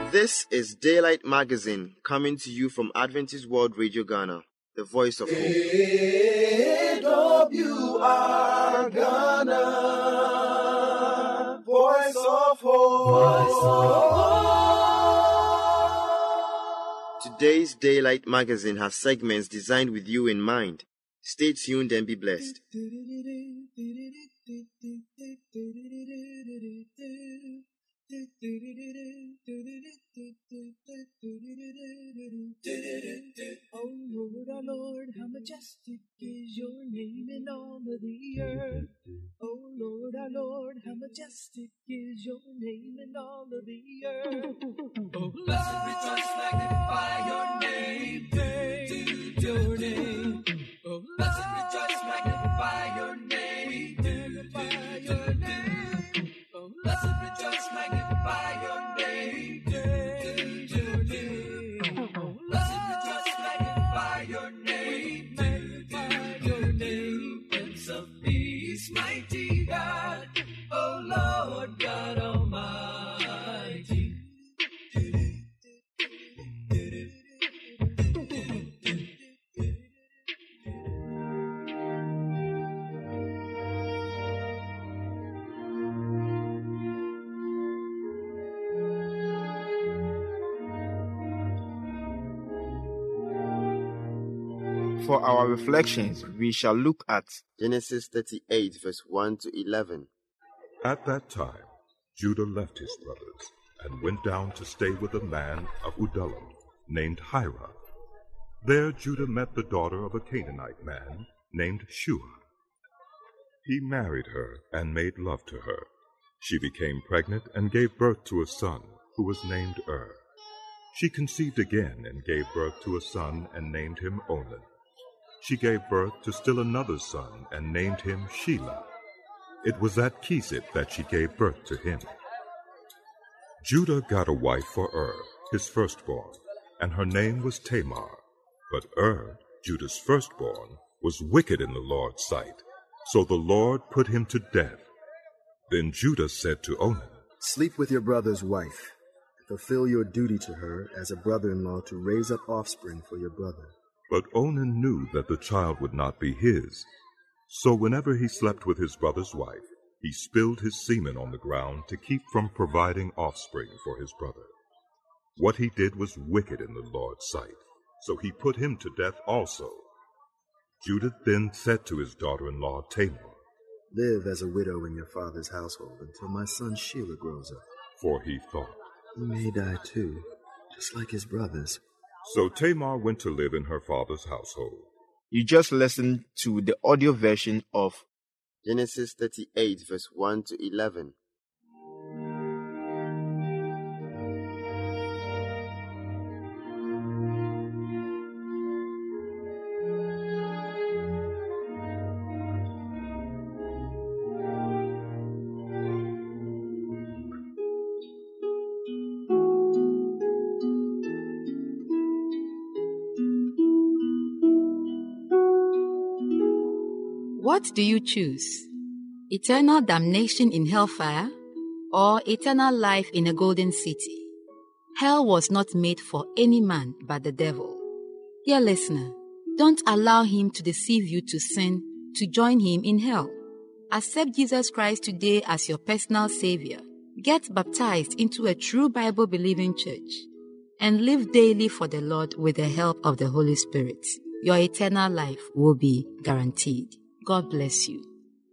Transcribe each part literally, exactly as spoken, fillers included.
This is Daylight Magazine, coming to you from Adventist World Radio Ghana, the voice of hope. A W R Ghana, voice of hope. Voice of hope. Today's Daylight Magazine has segments designed with you in mind. Stay tuned and be blessed. Oh Lord, our Lord, how majestic is your name in all of the earth. Oh Lord, our Lord, how majestic is your name in all of the earth. Oh, blessed rejoice, magnify your name, praise your name. Oh, blessed rejoice, magnify your name, magnify your name. Oh, blessed rejoice, magnify your name, praise your name. Oh, blessed rejoice, magnify your name, magnify your name. Prince of Peace, mighty God, oh Lord God Almighty. For our reflections, we shall look at Genesis thirty-eight, verse one to eleven. At that time, Judah left his brothers and went down to stay with a man of Adullam named Hira. There Judah met the daughter of a Canaanite man named Shua. He married her and made love to her. She became pregnant and gave birth to a son, who was named Er. She conceived again and gave birth to a son and named him Onan. She gave birth to still another son and named him Shelah. It was at Kesed that she gave birth to him. Judah got a wife for Er, his firstborn, and her name was Tamar. But Er, Judah's firstborn, was wicked in the Lord's sight, so the Lord put him to death. Then Judah said to Onan, "Sleep with your brother's wife, and fulfill your duty to her as a brother-in-law to raise up offspring for your brother." But Onan knew that the child would not be his. So whenever he slept with his brother's wife, he spilled his semen on the ground to keep from providing offspring for his brother. What he did was wicked in the Lord's sight, so he put him to death also. Judah then said to his daughter-in-law Tamar, "Live as a widow in your father's household until my son Shelah grows up." For he thought, "He may die too, just like his brothers." So Tamar went to live in her father's household. You just listened to the audio version of Genesis thirty-eight, verse one to eleven. What do you choose? Eternal damnation in hellfire or eternal life in a golden city? Hell was not made for any man but the devil. Dear listener, don't allow him to deceive you to sin to join him in hell. Accept Jesus Christ today as your personal savior. Get baptized into a true Bible-believing church and live daily for the Lord with the help of the Holy Spirit. Your eternal life will be guaranteed. God bless you.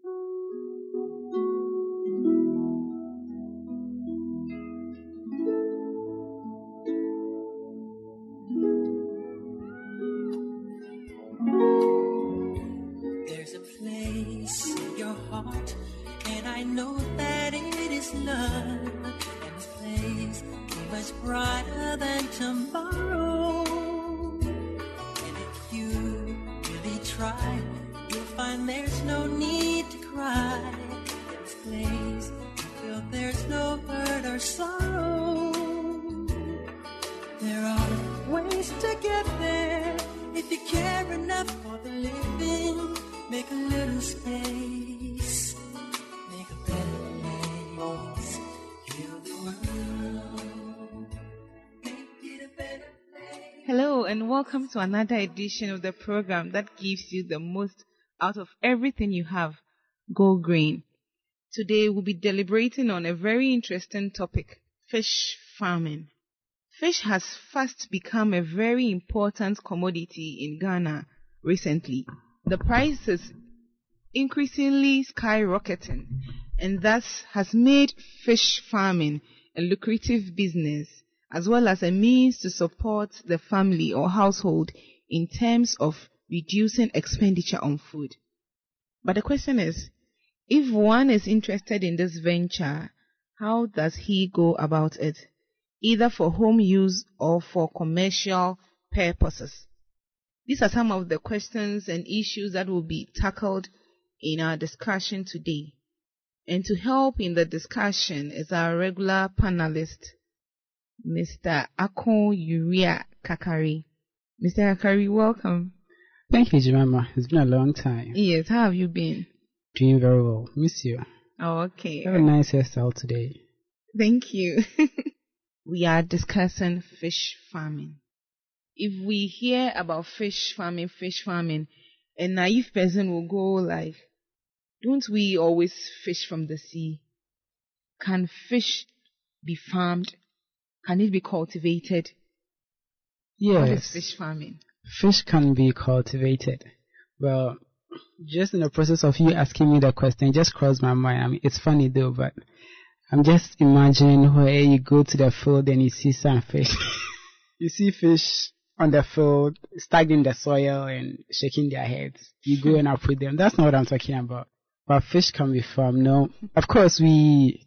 There's a place in your heart, and I know that it is love, and the place is much brighter than tomorrow. And if you really try, you'll find there's no need to cry. In this place, you feel there's no hurt or sorrow. There are ways to get there if you care enough for the living. Make a little space, make a better place. Heal the world. and welcome to another edition of the program that gives you the most out of everything you have. Go Green. Today we'll be deliberating on a very interesting topic, fish farming. Fish has fast become a very important commodity in Ghana recently. The price is increasingly skyrocketing and thus has made fish farming a lucrative business, as well as a means to support the family or household in terms of reducing expenditure on food. But the question is, if one is interested in this venture, how does he go about it, either for home use or for commercial purposes? These are some of the questions and issues that will be tackled in our discussion today. And to help in the discussion is our regular panelist, Mister Akon Uria Kakari. Mister Kakari, welcome. Thank you, Jemima. It's been a long time. Yes, how have you been? Doing very well. Miss you. Oh, okay. Have a nice hairstyle today. Thank you. We are discussing fish farming. If we hear about fish farming, fish farming, a naive person will go like, don't we always fish from the sea? Can fish be farmed? Can it be cultivated? Yes. What is fish farming? Fish can be cultivated. Well, just in the process of you asking me that question, it just crossed my mind. I mean, it's funny though, but I'm just imagining where you go to the field and you see some fish. You see fish on the field, stuck in the soil and shaking their heads. You go and uproot them. That's not what I'm talking about. But fish can be farmed. No, of course we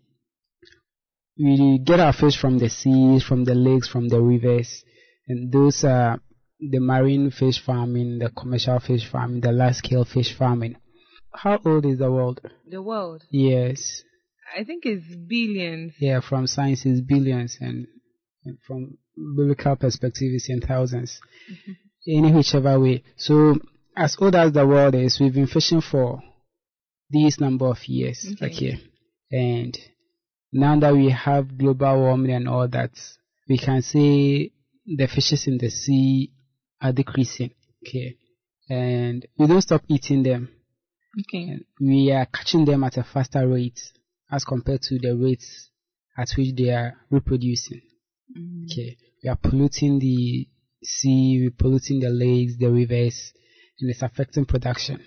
we get our fish from the seas, from the lakes, from the rivers, and those are the marine fish farming, the commercial fish farming, the large-scale fish farming. How old is the world? The world? Yes. I think it's billions. Yeah, from science it's billions, and, and from biblical perspective it's in thousands. Mm-hmm. Any whichever way. So, as old as the world is, we've been fishing for this number of years. Okay. Okay. And now that we have global warming and all that, we can say the fishes in the sea are decreasing. Okay. And we don't stop eating them. Okay. And we are catching them at a faster rate as compared to the rates at which they are reproducing. Mm-hmm. Okay. We are polluting the sea, we're polluting the lakes, the rivers, and it's affecting production.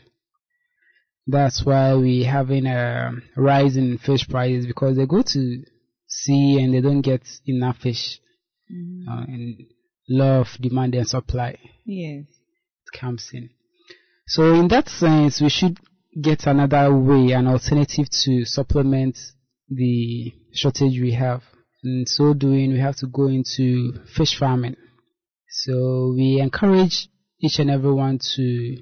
That's why we're having a rise in fish prices, because they go to sea and they don't get enough fish. Mm-hmm. Uh, and law of demand and supply. Yes. It comes in. So in that sense, we should get another way, an alternative to supplement the shortage we have. In so doing, we have to go into fish farming. So we encourage each and everyone to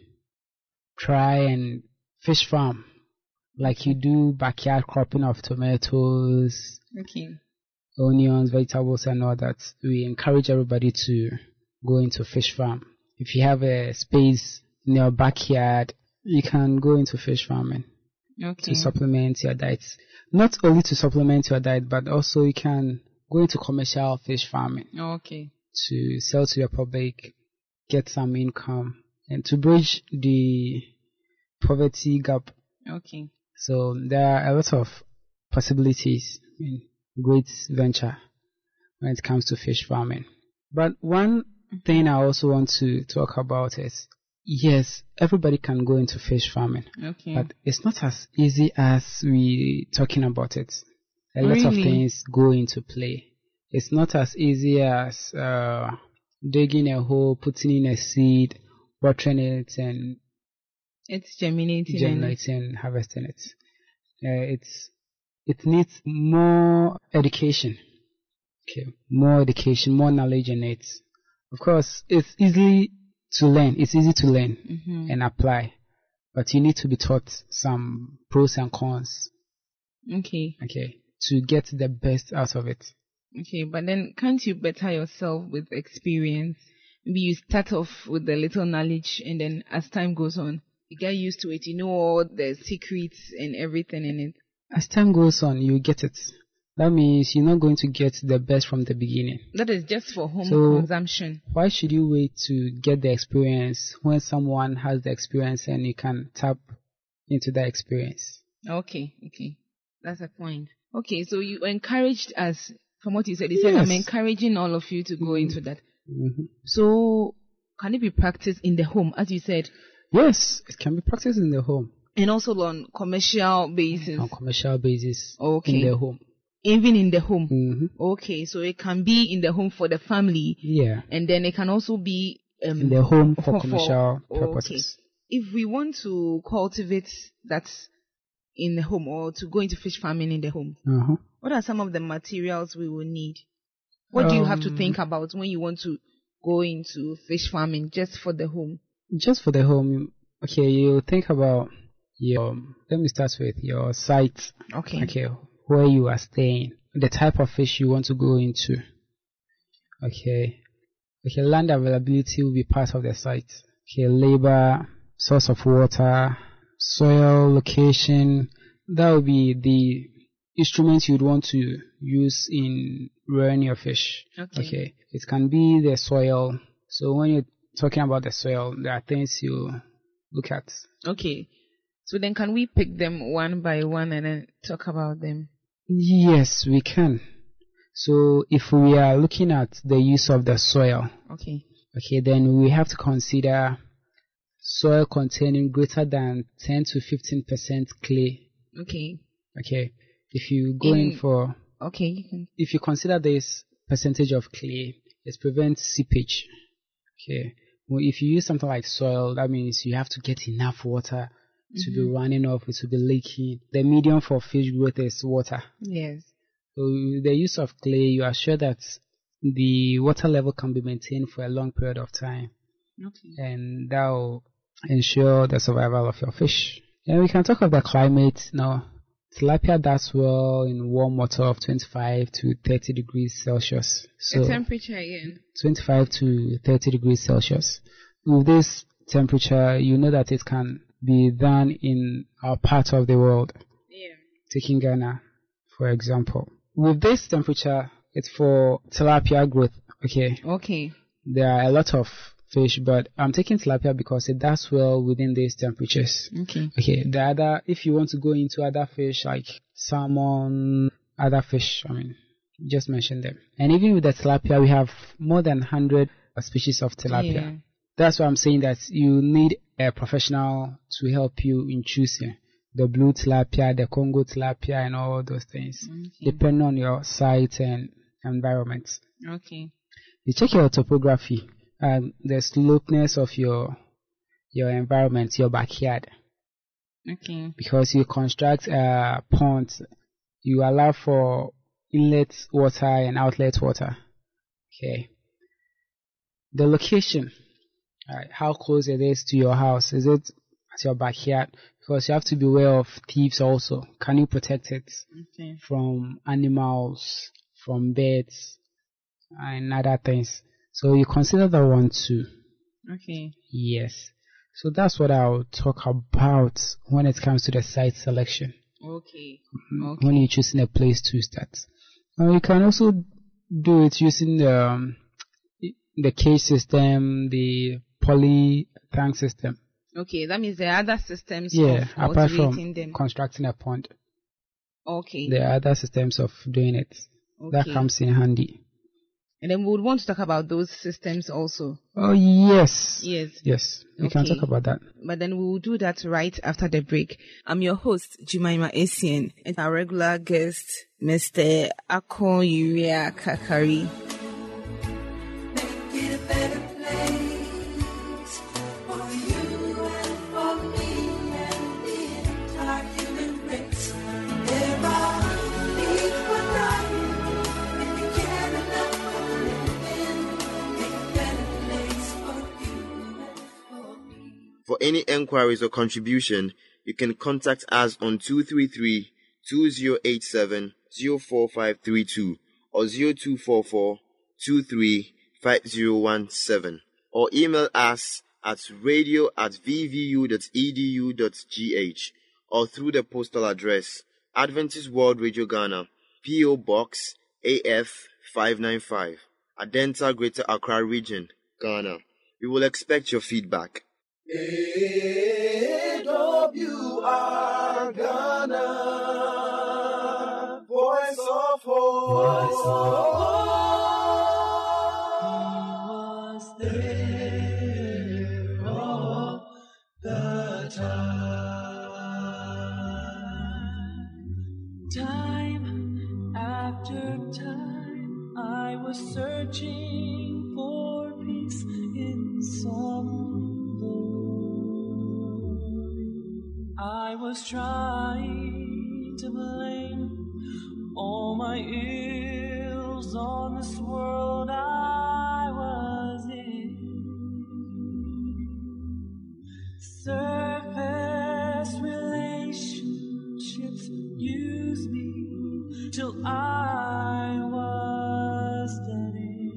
try and fish farm, like you do backyard cropping of tomatoes, okay, onions, vegetables and all that. We encourage everybody to go into fish farm. If you have a space in your backyard, you can go into fish farming, okay, to supplement your diet. Not only to supplement your diet, but also you can go into commercial fish farming, okay, to sell to the public, get some income, and to bridge the poverty gap. Okay. So there are a lot of possibilities in great venture when it comes to fish farming. But one thing I also want to talk about is, yes, everybody can go into fish farming. Okay. But it's not as easy as we talking about it. A lot really? of things go into play. It's not as easy as uh, digging a hole, putting in a seed, watering it, and it's germinating, germinating and harvesting it. Uh, it's it needs more education. Okay, more education, more knowledge in it. Of course, it's easy to learn. It's easy to learn mm-hmm. and apply, but you need to be taught some pros and cons. Okay. Okay, to get the best out of it. Okay, but then can't you better yourself with experience? Maybe you start off with a little knowledge, and then as time goes on, you get used to it. You know all the secrets and everything in it. As time goes on, you get it. That means you're not going to get the best from the beginning. That is just for home So, consumption. Why should you wait to get the experience when someone has the experience and you can tap into that experience? Okay, okay. That's a point. Okay, so you encouraged us, from what you said, you said, Yes. I'm encouraging all of you to go Mhm. into that. Mm-hmm. So, can it be practiced in the home, as you said, Yes, it can be practiced in the home, and also on commercial basis? on commercial basis, Okay. in the home. Even in the home. Mm-hmm. Okay, so it can be in the home for the family, Yeah, and then it can also be um, in the home for for- commercial okay. purposes. If we want to cultivate that in the home or to go into fish farming in the home, Uh-huh. what are some of the materials we will need? What do you have to Um, think about when you want to go into fish farming just for the home? Just for the home, okay, you think about your, let me start with your site, Okay. okay, where you are staying, the type of fish you want to go into. Okay, okay, land availability will be part of the site. Okay, labor, source of water, soil, location, that will be the instruments you'd want to use in rearing your fish. Okay. Okay, it can be the soil. So when you're talking about the soil, there are things you look at. Okay. So then can we pick them one by one and then talk about them? Yes, we can. So if we are looking at the use of the soil, Okay. okay, then we have to consider soil containing greater than ten to fifteen percent clay. Okay. Okay, if you go in, In- for, Okay, you can. if you consider this percentage of clay, it prevents seepage. Okay, well, if you use something like soil, that means you have to get enough water to be running off, it will be leaking. The medium for fish growth is water. Yes. So the use of clay, you are sure that the water level can be maintained for a long period of time, Okay. and that will ensure the survival of your fish. And we can talk about the climate now. Tilapia does well in warm water of twenty-five to thirty degrees Celsius. So the temperature again. twenty-five to thirty degrees Celsius. With this temperature, you know that it can be done in our part of the world. Yeah. Taking Ghana, for example. With this temperature, it's for tilapia growth. Okay, Okay. there are a lot of fish, but I'm taking tilapia because it does well within these temperatures. Okay. Okay, the other, if you want to go into other fish like salmon, other fish, I mean, just mention them. And even with the tilapia, we have more than one hundred species of tilapia. Yeah. That's why I'm saying that you need a professional to help you in choosing the blue tilapia, the Congo tilapia, and all those things, Okay. depending on your site and environment. Okay. You check your topography and the slopeness of your your environment, your backyard, Okay. because you construct a pond, you allow for inlet water and outlet water. Okay. The location, right, how close it is to your house. Is it at your backyard? Because you have to be aware of thieves also. Can you protect it Okay. from animals, from birds, and other things? So you consider that one too. Okay. Yes. So that's what I'll talk about when it comes to the site selection. Okay. Mm, When you're choosing a place to start. Uh, you can also do it using the, um, the cage system, the poly tank system. Okay. That means there are other systems Yeah, of apart cultivating from them. constructing a pond, Okay. there are other systems of doing it. That Okay. comes in handy. And then we would want to talk about those systems also. Oh, yes. Yes. Yes, we can Okay. talk about that. But then we will do that right after the break. I'm your host, Jumaima Essien, and our regular guest, Mister Akon Uria Kakari. Make it a better place for you and for me and the entire human race. There are equal rights, and you can't enough for living. Make a better place for you and for me. For any enquiries or contribution, you can contact us on two three three, two zero eight seven, zero four five three two or zero two four four, two three five zero one seven, or email us at radio at v v u dot e d u dot g h or through the postal address Adventist World Radio Ghana, P O Box A F five ninety-five, Adenta, Greater Accra Region, Ghana. We will expect your feedback. A W R Ghana, Voice of Hope. Voice of Hope. He was there all the time. Time after time, I was searching for peace in some. I was trying to blame all my ills on this world I was in. Surface relationships used me till I was dead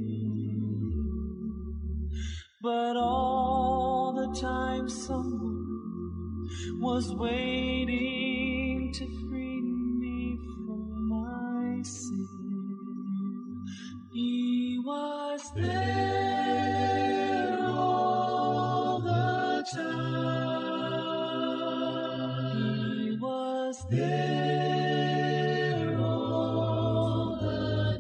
in. But all the time someone was waiting to free me from my sin. He was there all the time. He was there all the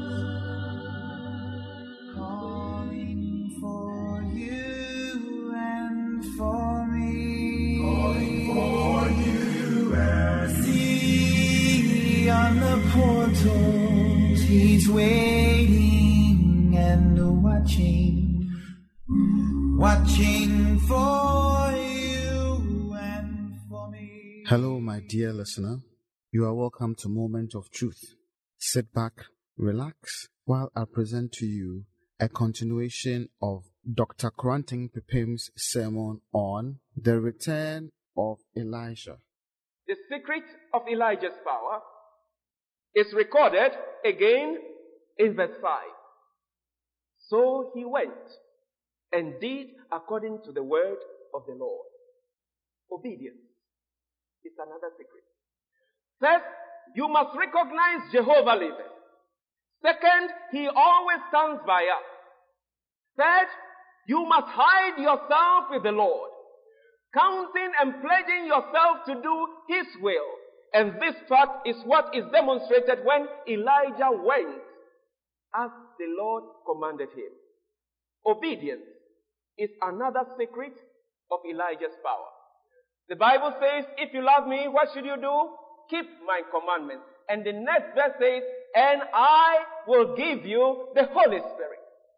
time, calling for you and for me. Calling for you and see on the portals, he's waiting and watching, watching for you and for me. Hello, my dear listener. You are welcome to Moment of Truth. Sit back, relax, while I present to you a continuation of Doctor Koranting Pepim's sermon on the return of Elijah. The secret of Elijah's power is recorded again in verse five. So he went and did according to the word of the Lord. Obedience is another secret. First, you must recognize Jehovah liveth. Second, he always stands by us. Third, you must hide yourself with the Lord, counting and pledging yourself to do his will. And this fact is what is demonstrated when Elijah went as the Lord commanded him. Obedience is another secret of Elijah's power. The Bible says, if you love me, what should you do? Keep my commandments. And the next verse says, and I will give you the Holy Spirit.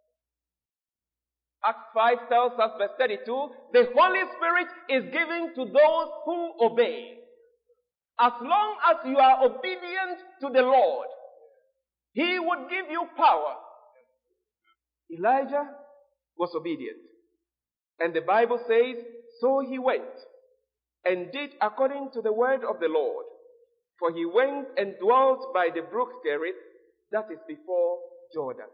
Acts five tells us, verse thirty-two, the Holy Spirit is given to those who obey. As long as you are obedient to the Lord, he would give you power. Elijah was obedient. And the Bible says, so he went and did according to the word of the Lord. For he went and dwelt by the brook Cherith, that is before Jordan.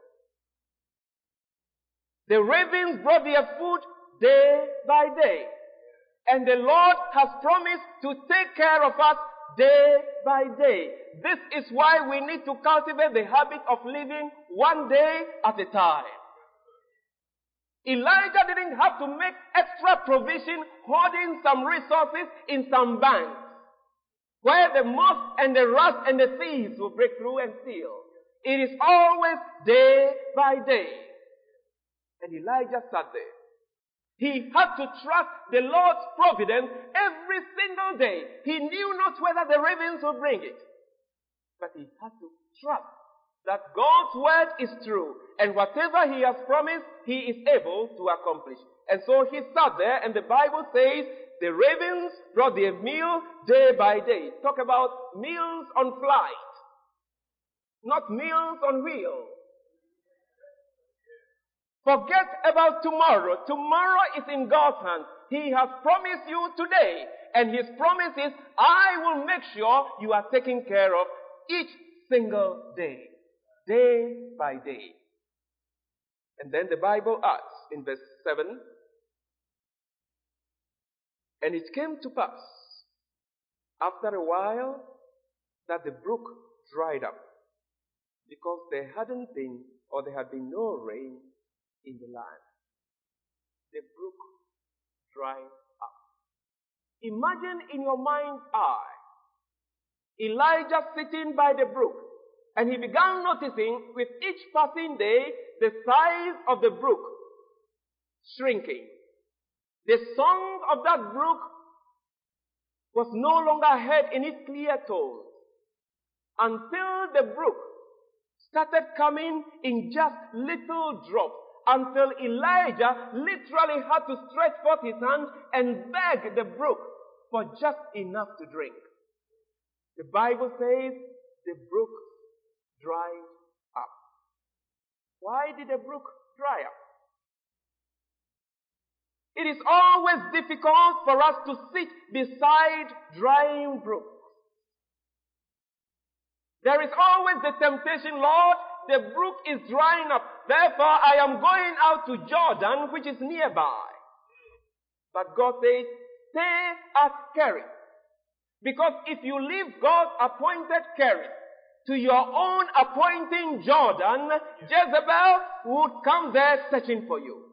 The ravens brought their food day by day. And the Lord has promised to take care of us day by day. This is why we need to cultivate the habit of living one day at a time. Elijah didn't have to make extra provision hoarding some resources in some banks where the moth and the rust and the thieves will break through and steal. It is always day by day. And Elijah sat there. He had to trust the Lord's providence every single day. He knew not whether the ravens would bring it. But he had to trust that God's word is true. And whatever he has promised, he is able to accomplish. And so he sat there, and the Bible says the ravens brought their meal day by day. Talk about meals on flight, not meals on wheels. Forget about tomorrow. Tomorrow is in God's hands. He has promised you today. And his promise is, I will make sure you are taken care of each single day. Day by day. And then the Bible adds in verse seven, and it came to pass after a while that the brook dried up because there hadn't been or there had been no rain in the land. The brook dried up. Imagine in your mind's eye Elijah sitting by the brook, and he began noticing with each passing day the size of the brook shrinking. The song of that brook was no longer heard in its clear tones until the brook started coming in just little drops, until Elijah literally had to stretch forth his hand and beg the brook for just enough to drink. The Bible says the brook dried up. Why did the brook dry up? It is always difficult for us to sit beside drying brooks. There is always the temptation, Lord, the brook is drying up. Therefore, I am going out to Jordan, which is nearby. But God says, stay at Kerith. Because if you leave God's appointed Kerith to your own appointing Jordan, Jezebel would come there searching for you.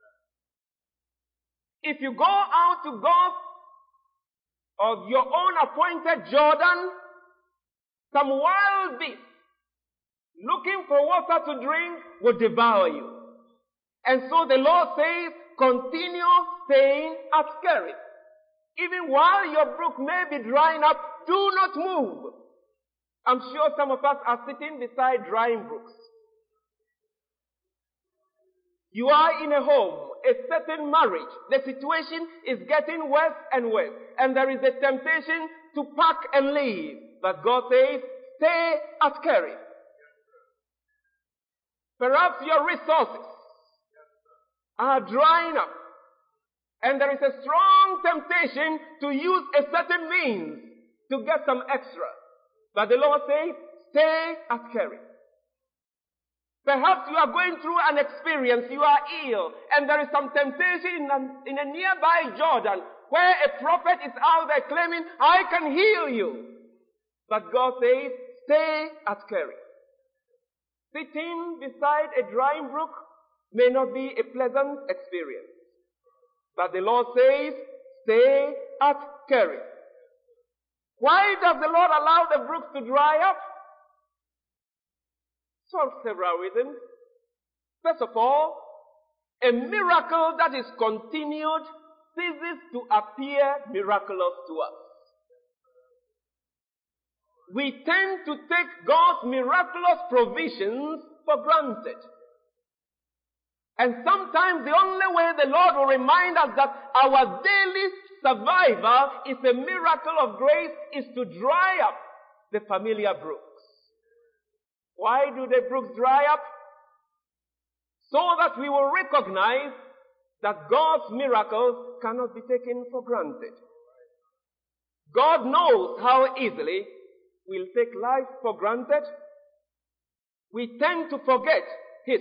If you go out to God's or your own appointed Jordan, some wild beast looking for water to drink will devour you. And so the Lord says, continue staying at Kerith. Even while your brook may be drying up, do not move. I'm sure some of us are sitting beside drying brooks. You are in a home, a certain marriage. The situation is getting worse and worse. And there is a temptation to pack and leave. But God says, stay at Kerith. Perhaps your resources are drying up. And there is a strong temptation to use a certain means to get some extra. But the Lord says, stay at Kerith. Perhaps you are going through an experience, you are ill, and there is some temptation in a, in a nearby Jordan where a prophet is out there claiming, I can heal you. But God says, stay at Kerith. Sitting beside a drying brook may not be a pleasant experience. But the Lord says, stay at Kerith. Why does the Lord allow the brooks to dry up? For several reasons. First of all, a miracle that is continued ceases to appear miraculous to us. We tend to take God's miraculous provisions for granted. And sometimes the only way the Lord will remind us that our daily survival is a miracle of grace is to dry up the familiar brooks. Why do the brooks dry up? So that we will recognize that God's miracles cannot be taken for granted. God knows how easily we'll take life for granted. We tend to forget His.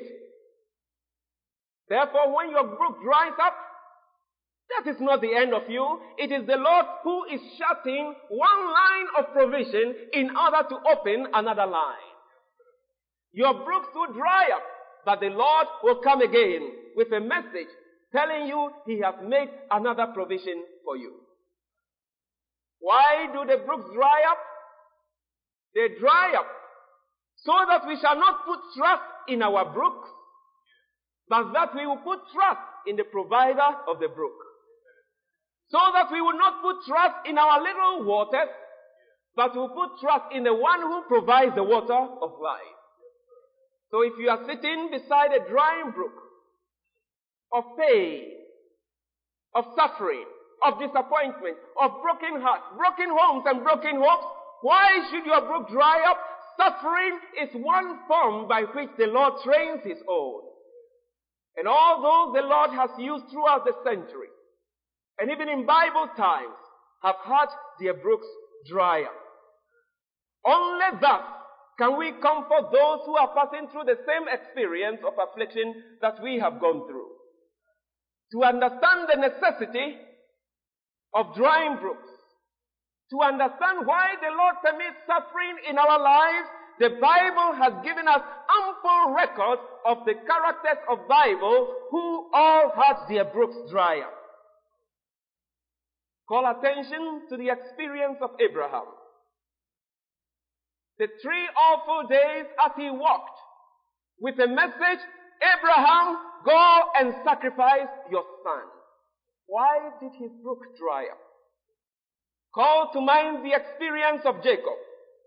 Therefore, when your brook dries up, that is not the end of you. It is the Lord who is shutting one line of provision in order to open another line. Your brooks will dry up, but the Lord will come again with a message telling you He has made another provision for you. Why do the brooks dry up? They dry up so that we shall not put trust in our brooks, but that we will put trust in the provider of the brook. So that we will not put trust in our little waters, but we will put trust in the one who provides the water of life. So if you are sitting beside a drying brook of pain, of suffering, of disappointment, of broken hearts, broken homes and broken hopes, why should your brook dry up? Suffering is one form by which the Lord trains His own. And all those the Lord has used throughout the centuries, and even in Bible times, have had their brooks dry up. Only thus can we comfort those who are passing through the same experience of affliction that we have gone through. To understand the necessity of drying brooks, To understand why the Lord permits suffering in our lives, the Bible has given us ample records of the characters of Bible who all had their brooks dry up. Call attention to the experience of Abraham. The three awful days as he walked with a message, Abraham, go and sacrifice your son. Why did his brook dry up? Call to mind the experience of Jacob.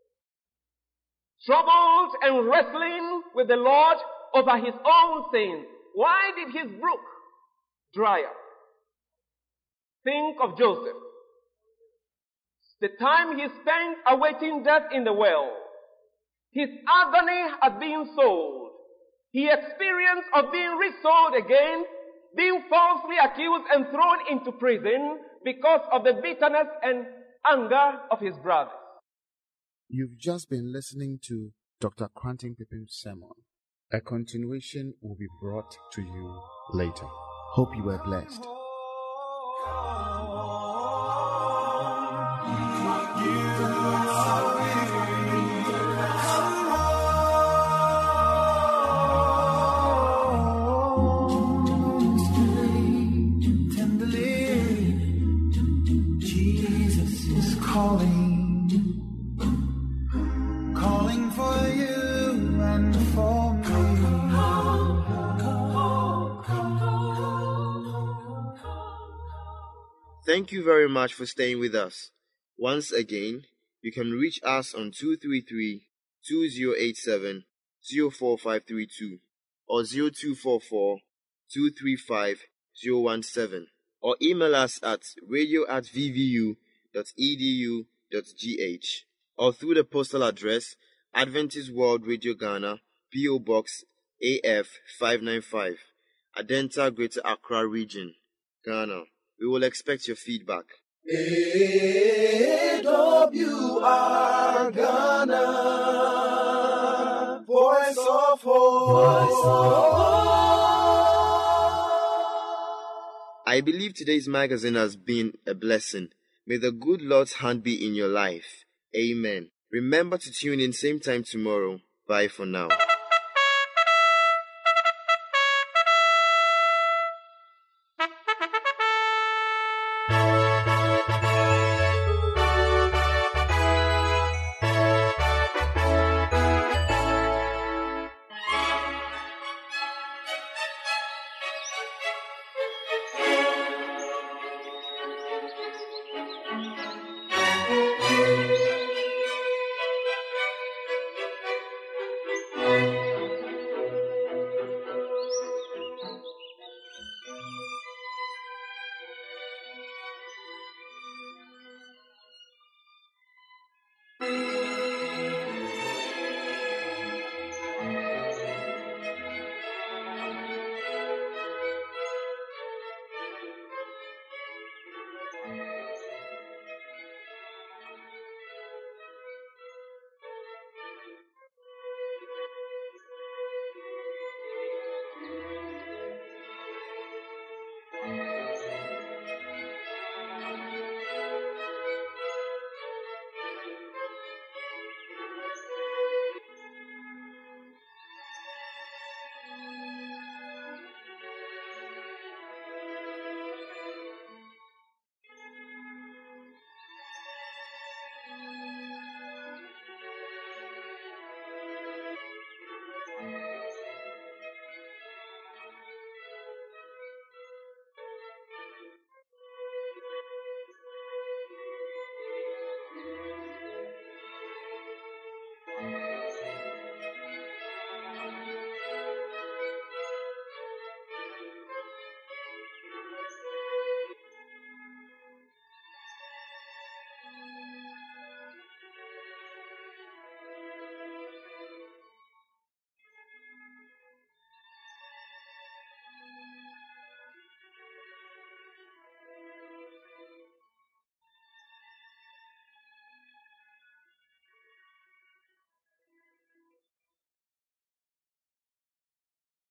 Troubled and wrestling with the Lord over his own sins. Why did his brook dry up? Think of Joseph. The time he spent awaiting death in the well. His agony at being sold. He experienced of being resold again, being falsely accused and thrown into prison because of the bitterness and anger of his brothers. You've just been listening to Doctor Quanting Pipim's sermon. A continuation will be brought to you later. Hope you were blessed. Thank you very much for staying with us. Once again, you can reach us on two three three, two zero eight seven, zero four five three two or zero two four four, two three five, zero one seven or email us at radio at v v u dot e d u dot g h or through the postal address Adventist World Radio Ghana, P O Box A F five ninety-five, Adenta, Greater Accra Region, Ghana. We will expect your feedback. A W R Ghana, Voice of Hope. Voice of Hope. I believe today's magazine has been a blessing. May the good Lord's hand be in your life. Amen. Remember to tune in same time tomorrow. Bye for now.